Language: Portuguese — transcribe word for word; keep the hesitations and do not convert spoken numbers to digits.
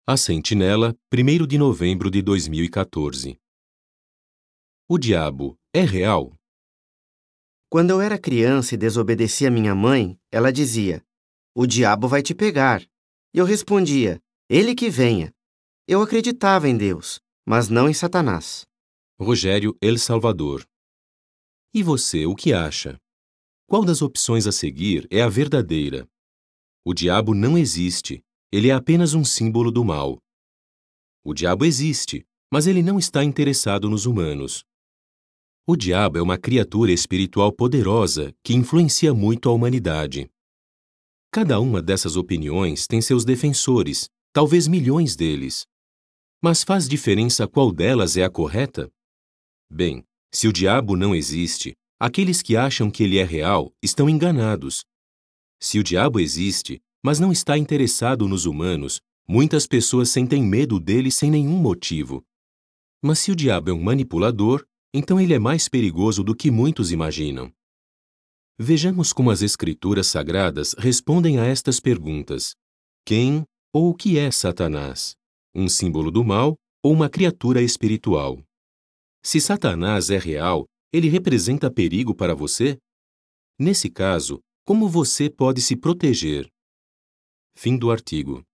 A Sentinela, primeiro de novembro de dois mil e quatorze. O diabo é real? Quando eu era criança e desobedecia minha mãe, ela dizia: "O diabo vai te pegar." E eu respondia: "Ele que venha." Eu acreditava em Deus, mas não em Satanás. Rogério El Salvador. E você, o que acha? Qual das opções a seguir é a verdadeira? O diabo não existe, ele é apenas um símbolo do mal. O diabo existe, mas ele não está interessado nos humanos. O diabo é uma criatura espiritual poderosa que influencia muito a humanidade. Cada uma dessas opiniões tem seus defensores, talvez milhões deles. Mas faz diferença qual delas é a correta? Bem, se o diabo não existe, aqueles que acham que ele é real estão enganados. Se o diabo existe, mas não está interessado nos humanos, muitas pessoas sentem medo dele sem nenhum motivo. Mas se o diabo é um manipulador, então ele é mais perigoso do que muitos imaginam. Vejamos como as Escrituras Sagradas respondem a estas perguntas. Quem ou o que é Satanás? Um símbolo do mal ou uma criatura espiritual? Se Satanás é real, ele representa perigo para você? Nesse caso, como você pode se proteger? Fim do artigo.